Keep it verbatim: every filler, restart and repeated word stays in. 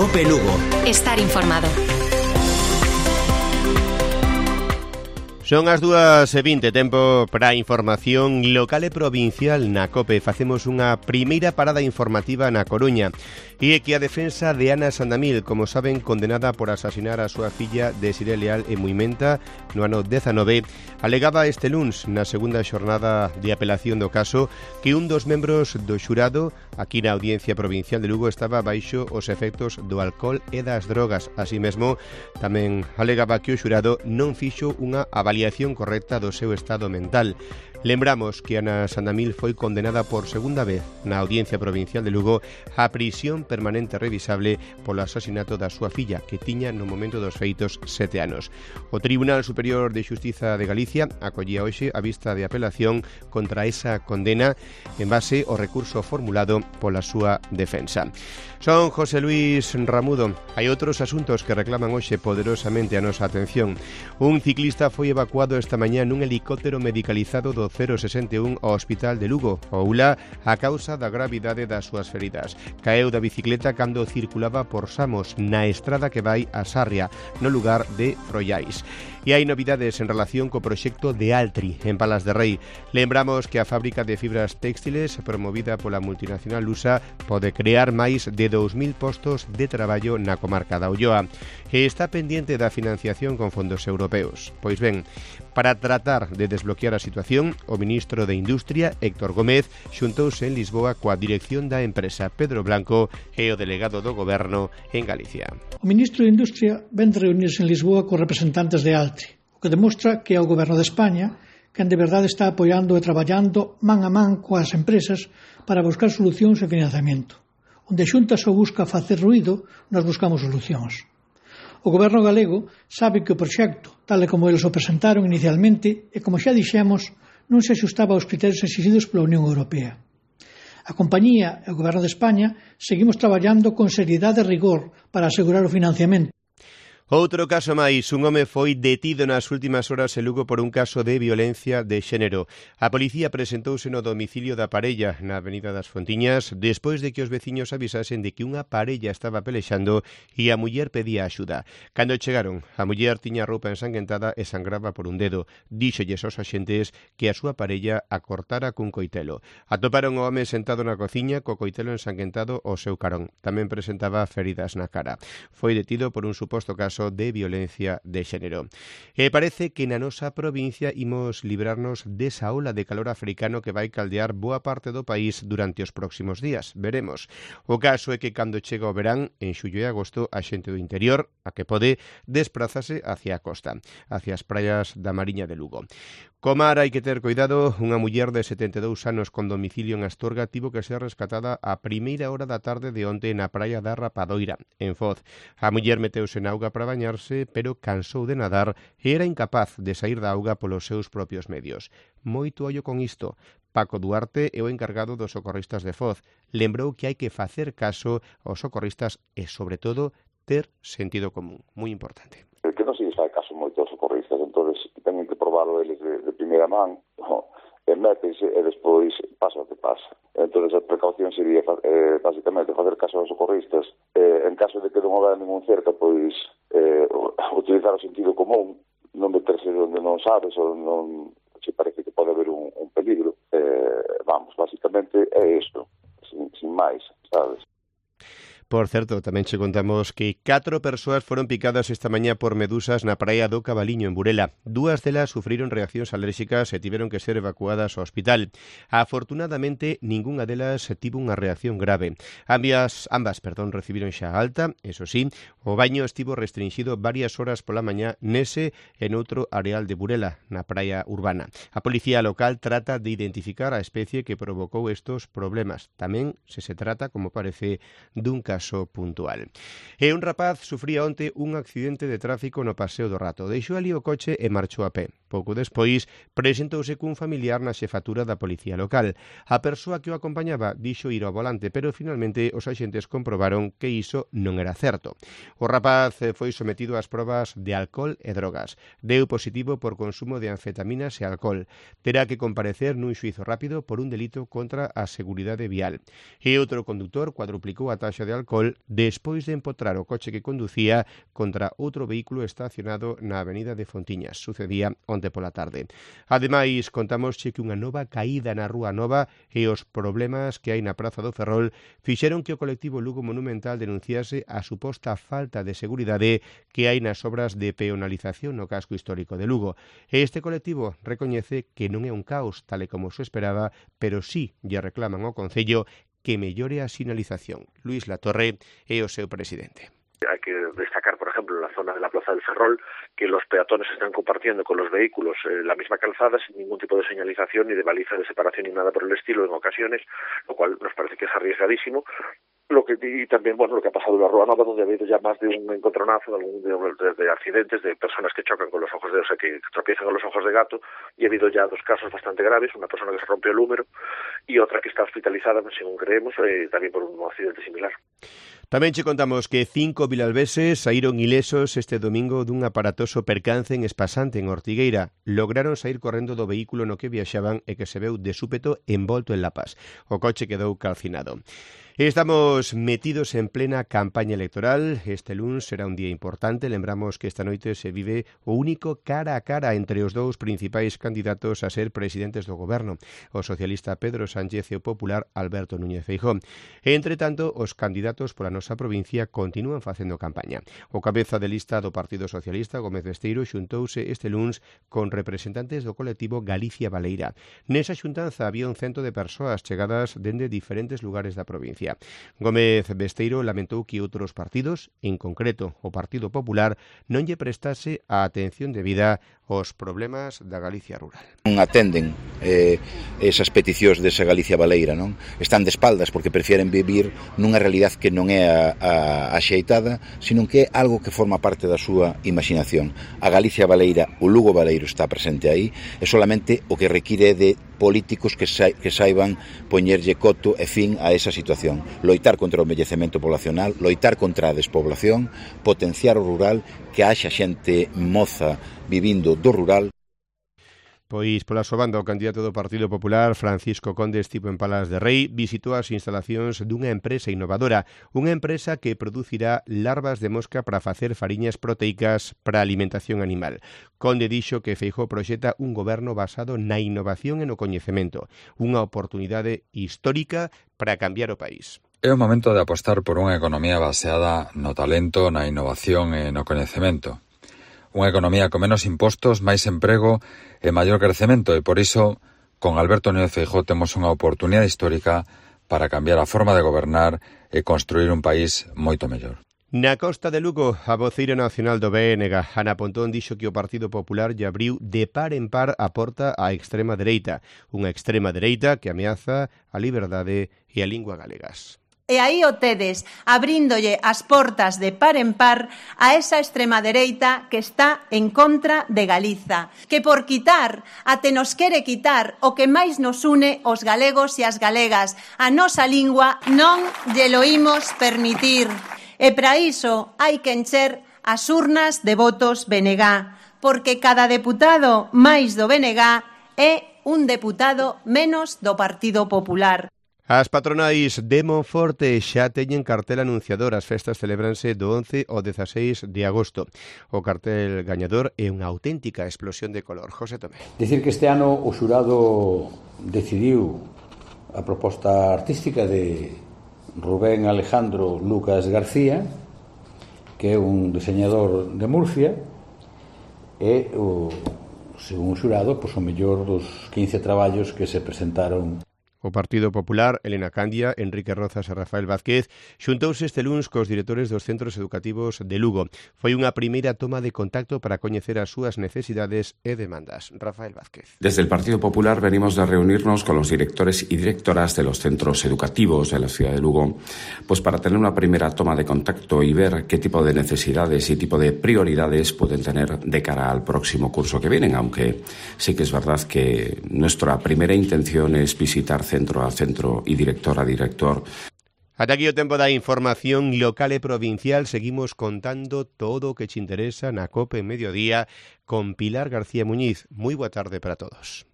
COPE Lugo. Estar informado. Son as dúas e vinte, tempo para a información local e provincial na COPE. Facemos unha primeira parada informativa na Coruña. E que a defensa de Ana Sandamil, como saben, condenada por asasinar a súa filla Desiré Leal en Muimenta no ano dezanove, alegaba este luns na segunda xornada de apelación do caso que un dos membros do xurado aquí na Audiencia Provincial de Lugo estaba baixo os efectos do alcohol e das drogas. Así mesmo, tamén alegaba que o xurado non fixo unha avaliación correcta do seu estado mental. Lembramos que Ana Sandamil foi condenada por segunda vez na Audiencia Provincial de Lugo a prisión permanente revisable polo asasinato da súa filla, que tiña no momento dos feitos sete anos. O Tribunal Superior de Xustiza de Galicia acollía hoxe a vista de apelación contra esa condena en base ao recurso formulado pola súa defensa. Son José Luis Ramudo. Hai outros asuntos que reclaman hoxe poderosamente a nosa atención. Un ciclista foi evacuado esta mañá nun helicóptero medicalizado do cero sesenta e un ao Hospital de Lugo, o U L A, a causa da gravidade das súas feridas. Caeu da bicicleta cando circulaba por Samos, na estrada que vai a Sarria, no lugar de Frollais. E hai novidades en relación co proxecto de Altri, en Palas de Rei. Lembramos que a fábrica de fibras textiles, promovida pola multinacional lusa, pode crear máis de dous mil postos de traballo na comarca da Ulloa e está pendiente da financiación con fondos europeos. Pois ben, para tratar de desbloquear a situación, o ministro de Industria, Héctor Gómez, xuntouse en Lisboa coa dirección da empresa Pedro Blanco e o delegado do Goberno en Galicia. O ministro de Industria ven de reunirse en Lisboa cos representantes de Altri, o que demostra que é o Goberno de España quen de verdade está apoiando e traballando man a man coas empresas para buscar solucións e financiamento. Onde a Xunta só busca facer ruído, nós buscamos solucións. O Goberno galego sabe que o proxecto, tal e como eles o presentaron inicialmente, e como xa dixemos, non se axustaba aos criterios exigidos pola Unión Europea. A compañía e o Goberno de España seguimos traballando con seriedade e rigor para asegurar o financiamento. Outro caso máis, un home foi detido nas últimas horas en Lugo por un caso de violencia de xénero. A policía presentouse no domicilio da parella na Avenida das Fontiñas despois de que os veciños avisasen de que unha parella estaba pelexando e a muller pedía axuda. Cando chegaron, a muller tiña a roupa ensanguentada e sangraba por un dedo. Díxolles aos axentes que a súa parella a cortara cun coitelo. Atoparon o home sentado na cociña co coitelo ensanguentado ao seu carón. Tamén presentaba feridas na cara. Foi detido por un suposto caso de violencia de xénero. E parece que na nosa provincia imos librarnos desa ola de calor africano que vai caldear boa parte do país durante os próximos días. Veremos. O caso é que cando chega o verán, en xullo e agosto, a xente do interior, a que pode, desprázase hacia a costa, hacia as praias da Mariña de Lugo. Co mar hai que ter cuidado. Unha muller de setenta e dous anos con domicilio en Astorga tivo que ser rescatada a primeira hora da tarde de onte na praia da Rapadoira, en Foz. A muller meteuse na auga para bañarse, pero cansou de nadar e era incapaz de sair da auga polos seus propios medios. Moito ollo con isto. Paco Duarte é o encargado dos socorristas de Foz. Lembrou que hai que facer caso aos socorristas e, sobre todo, ter sentido común. Moi importante. El que non se fai caso moito aos socorristas, entón teñen que probarlo eles de, de primeira man, no? E métense e despois pasa o que pasa. Entón a precaución sería eh, basicamente facer caso aos socorristas. Eh, en caso de que non houver ningún cerca, pois eh, utilizar o sentido común, non meterse onde non sabes ou non se parece que pode haber un, un peligro. Eh, vamos, basicamente é isto, sin, sin máis, sabes? Por certo, tamén che contamos que catro persoas foron picadas esta mañá por medusas na praia do Cabaliño, en Burela. Dúas delas sufriron reaccións alérxicas e tiveron que ser evacuadas ao hospital. Afortunadamente, ningunha delas tivo unha reacción grave. Ambas, ambas perdón, recibiron xa alta, eso sí, o baño estivo restringido varias horas pola mañá nese e noutro areal de Burela, na praia urbana. A policía local trata de identificar a especie que provocou estos problemas. Tamén se se trata, como parece, dun caso puntual. E un rapaz sufría onte un accidente de tráfico no Paseo do Rato. Deixou ali o coche e marchou a pé. Pouco despois, presentouse cun familiar na xefatura da policía local. A persoa que o acompañaba dixo ir ao volante, pero finalmente os axentes comprobaron que iso non era certo. O rapaz foi sometido ás probas de alcohol e drogas. Deu positivo por consumo de anfetaminas e alcohol. Terá que comparecer nun xuízo rápido por un delito contra a seguridade vial. E outro condutor cuadruplicou a taxa de alcohol alcohol despois de empotrar o coche que conducía contra outro vehículo estacionado na avenida de Fontiñas. Sucedía onte pola tarde. Ademais, contámosche que unha nova caída na Rúa Nova e os problemas que hai na Praza do Ferrol fixeron que o colectivo Lugo Monumental denunciase a suposta falta de seguridade que hai nas obras de peonalización no casco histórico de Lugo. E este colectivo recoñece que non é un caos, tal e como se esperaba, pero sí lle reclaman ao Concello que mellore a sinalización. Luis Latorre é o seu presidente. Hay que destacar, por ejemplo, en la zona de la Plaza del Ferrol, que los peatones están compartiendo con los vehículos eh, la misma calzada sin ningún tipo de señalización ni de baliza de separación ni nada por el estilo en ocasiones, lo cual nos parece que es arriesgadísimo. Lo que y también bueno lo que ha pasado en la Rúa Nova, donde ha habido ya más de un encontronazo de, algún, de, de, de accidentes de personas que chocan con los ojos de o sea que tropiezan con los ojos de gato, y ha habido ya dos casos bastante graves, una persona que se rompió el húmero y otra que está hospitalizada, según creemos, eh, también por un accidente similar. Tamén che contamos que cinco vilalveses saíron ilesos este domingo dun aparatoso percance en Espasante, en Ortigueira. Lograron sair correndo do vehículo no que viaxaban e que se veu de súpeto envolto en lapas. O coche quedou calcinado. Estamos metidos en plena campaña electoral. Este luns será un día importante. Lembramos que esta noite se vive o único cara a cara entre os dous principais candidatos a ser presidentes do goberno, o socialista Pedro Sánchez e o popular Alberto Núñez Feijóo. E, entre tanto, os candidatos pola nosa provincia continúan facendo campaña. O cabeza de lista do Partido Socialista, Gómez Besteiro, xuntouse este luns con representantes do colectivo Galicia Baleira. Nesa xuntanza había un cento de persoas chegadas dende diferentes lugares da provincia. Gómez Besteiro lamentou que outros partidos, en concreto o Partido Popular, non lle prestase a atención debida aos problemas da Galicia rural. Non atenden eh, esas peticións desa Galicia Baleira, non? Están de espaldas porque prefieren vivir nunha realidade que non é a, a, a xeitada, sino que é algo que forma parte da súa imaginación. A Galicia Baleira, o Lugo Baleiro está presente aí, e solamente o que require de políticos que, sa que saiban poñerlle coto e fin a esa situación. Loitar contra o envellecemento poblacional, loitar contra a despoblación, potenciar o rural, que haxa xente moza vivindo do rural. Pois pola súa banda, o candidato do Partido Popular, Francisco Conde, estivo en Palas de Rei, visitou as instalacións dunha empresa innovadora, unha empresa que producirá larvas de mosca para facer fariñas proteicas para alimentación animal. Conde dixo que Feijóo proxecta un goberno basado na innovación e no coñecemento, unha oportunidade histórica para cambiar o país. É o momento de apostar por unha economía baseada no talento, na innovación e no coñecemento. Unha economía con menos impostos, máis emprego e maior crecemento, e por iso, con Alberto Núñez Feijóo temos unha oportunidade histórica para cambiar a forma de gobernar e construir un país moito mellor. Na costa de Lugo, a voceira nacional do B N G, Ana Pontón, dixo que o Partido Popular lle abriu de par en par a porta á extrema dereita, unha extrema dereita que ameaza a liberdade e a lingua galegas. E aí o tedes, abríndolle as portas de par en par a esa extrema dereita que está en contra de Galiza, que por quitar, até nos quere quitar o que máis nos une os galegos e as galegas, a nosa lingua non lle lo imos permitir. E para iso hai que encher as urnas de votos B N G, porque cada deputado máis do B N G é un deputado menos do Partido Popular. As patronais de Monforte xa teñen cartel anunciador. As festas celebranse do once ao dezaseis de agosto. O cartel gañador é unha auténtica explosión de color. José Tomé. Dicir que este ano o xurado decidiu a proposta artística de Rubén Alejandro Lucas García, que é un diseñador de Murcia, e o, según o xurado, pois, o mellor dos quince traballos que se presentaron. O Partido Popular, Elena Candia, Enrique Rozas e Rafael Vázquez xuntouse este luns cos directores dos centros educativos de Lugo. Foi unha primeira toma de contacto para coñecer as súas necesidades e demandas. Rafael Vázquez. Desde el Partido Popular venimos de reunirnos con los directores y directoras de los centros educativos de la ciudad de Lugo, pues para tener una primera toma de contacto y ver qué tipo de necesidades y tipo de prioridades pueden tener de cara al próximo curso que vienen, aunque sí que es verdad que nuestra primera intención es visitar centro a centro y director a director. Ata aquí o tempo da información local e provincial. Seguimos contando todo o que te interesa na COPE en Mediodía con Pilar García Muñiz. Moi boa tarde para todos.